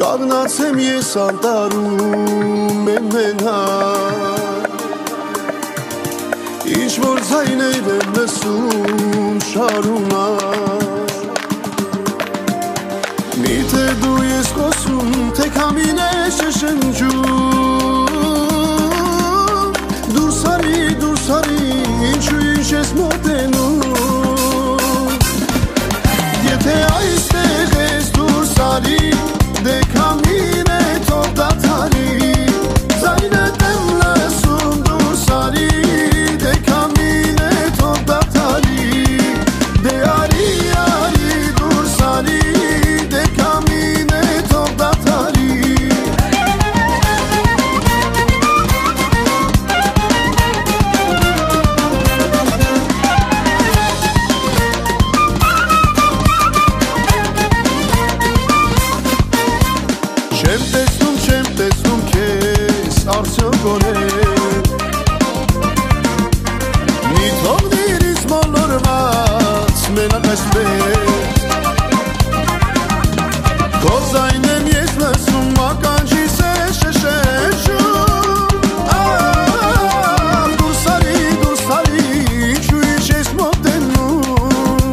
Կանգնացեմ ես անտառում մենմենհար Ինչ որ ձայներ եմ լսում շարունակ Միթե դու ես խոսում թե քամին ես շշնջում Դուրս արի ինչու ինչ ես մոտենում Եթե այստեղ ես դուրս արի Դե քամին է թող դադարի Ձայնդ եմ լսում դուրս արի Դե քամին է թող դադարի Դե արի դուրս արի Դե քամին է թող դադարի Չեմ տեսնում քեզ արդյոքորել Մի թողնիր ինձ մոլորված մենակ այսպես Քո ձայնն եմ ես լսում ականջիս է շշշում Դուրս արի ինչու ինչ ես մոտենում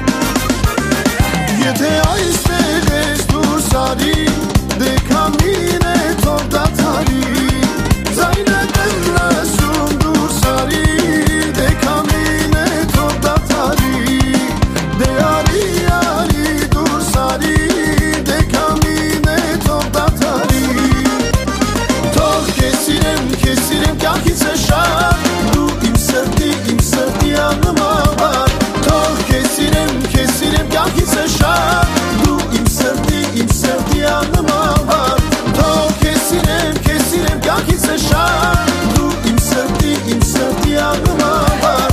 Եթե այստեղ ես դուրս արի Դե քամին է թող դադարի Ձայնդ եմ լսում դուրս արի Դե քամին է թող դադարի Դե արի դուրս արի Դե քամին է թող դադարի Թող քեզ սիրեմ կյանքից է շատ Դու իմ սրտի անմահար Թող քեզ սիրեմ կյանքից է շատ Դու իմ սրտի անմահար Թող քեզ սիրեմ կյանքից է շատ Դու իմ սրտի անմահար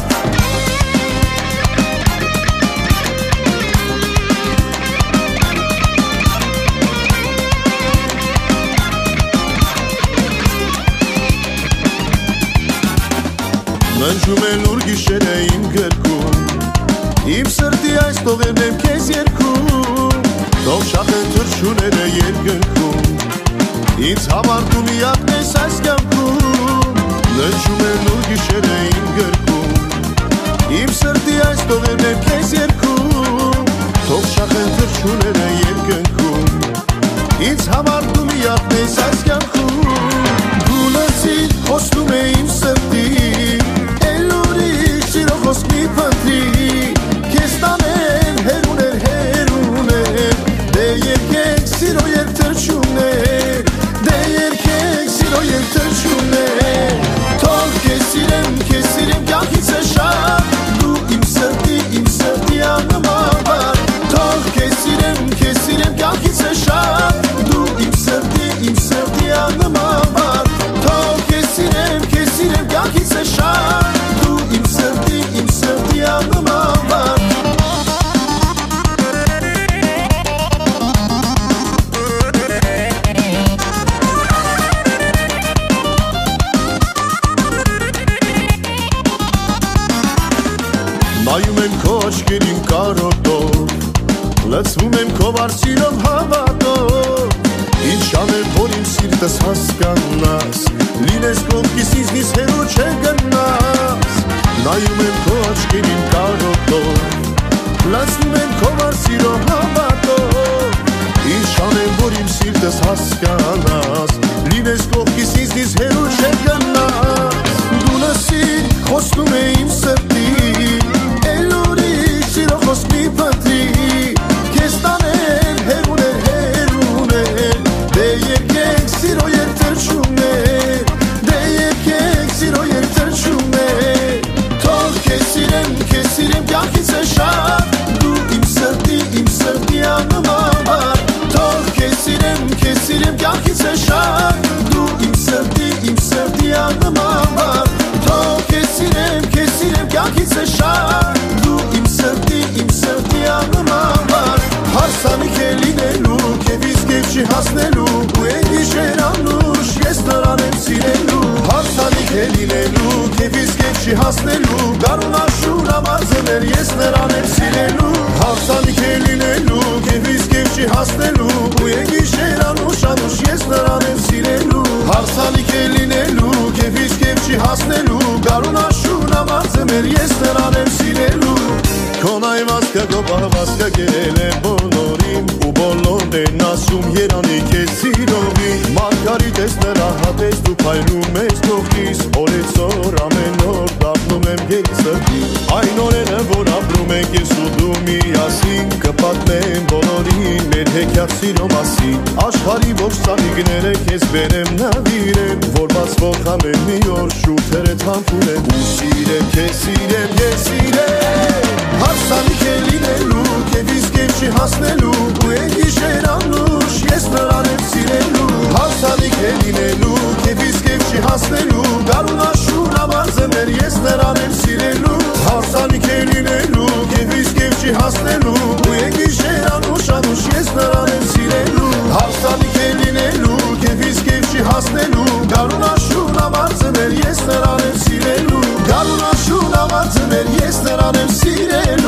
Մնջում է լուր գիշերը իմ գրքում Իմ սրտի այս տողերն եմ քեզ երգում Թող շախեն թռչունները երկնքում Ինձ համար դու միակն ես այս կյանքում Մնջում է լուր գիշերը իմ գրքում Իմ սրտի այս տողերն եմ քեզ երգում Թող շախեն թռչունները երկնքում Ինձ համար դու միակն ես այս կյանքում Դու լսիր խոստում է իմ սրտի Խոսք մի փնտրի Քեզ տանեմ հերուներ Դե երկենք սիրո երթրջումներ Դե երկենք սիրո երթրջումներ Թող քեզ սիրեմ կյանքից է շատ Դու իմ սրտի անմահար Թող քեզ սիրեմ կյանքից է շատ Դու իմ սրտի անմահար Թող քեզ սիրեմ կյանքից է շատ Դու իմ սրտի անմահար Նայում եմ քո աչքերին կարոտով Լցվում եմ քո վարսիրով հավատով Ինչ անեմ որ իմ սիրտս հասկանաս Լինես կողքիս ինձնից հեռու չգնաս Նայում եմ քո աչքերին կարոտով Լցվում եմ քո վարսիրով հավատով Ինչ անեմ որ իմ սիրտս հասկանաս Լինես կողքիս ինձնից հեռու չգնաս Դու լսիր խոստում է իմ սրտի Սիրո խոսք մի փնտրի Քեզ տանեմ հերուներ Դե երկենք սիրո երթրջումներ Դե երկենք սիրո երթրջումներ Թող քեզ սիրեմ կյանքից է շատ Դու իմ սրտի անմահար Թող քեզ սիրեմ կյանքից է շատ Դու իմ սրտի անմահար Թող քեզ սիրեմ կյանքից է շատ Դու իմ սրտի անմահար Հարսանիք է լինելու Քեվից կեվ չի հասնելու Ու են գիշեր անուշ Ես նրան եմ սիրելու Հարսանիք է լինելու Քեվից կեվ չի հասնելու Գարուն աշուն ամարձներ Ես նրան եմ սիրելու Հարսանիք է լինելու Քեվից կեվ չի հասնելու Ու են գիշեր անուշ մեր հեքիաթ սիրո մասին Աշխարհի ողջ ծաղիկները քեզ բերեմ նավիրեմ Որ բացվող ամեն մի օր շուրթերը թանքուրեմ Ու սիրեմ քեզ սիրեմ ես սիրեմ Հարսանիք է լինելու Կևից կև չի հասնելու Ու են գիշեր անուշ ես նրան եմ սիրելու Հարսանիք է լինելու Կևից կև չի հասնելու Գարուն աշուն ամարձը մեր ես նրան եմ սիրելու Հարսանիք է լինելու Կևից կև չի հասնելու Ու են գիշեր անուշ ես նրան եմ սիրելու Հարսանիք է լինելու Կևից կև չի հասնելու Գարուն աշուն ամարձը մեր ես նրան եմ սիրելու Գարուն աշուն ամարձը մեր ես նրան եմ սիրելու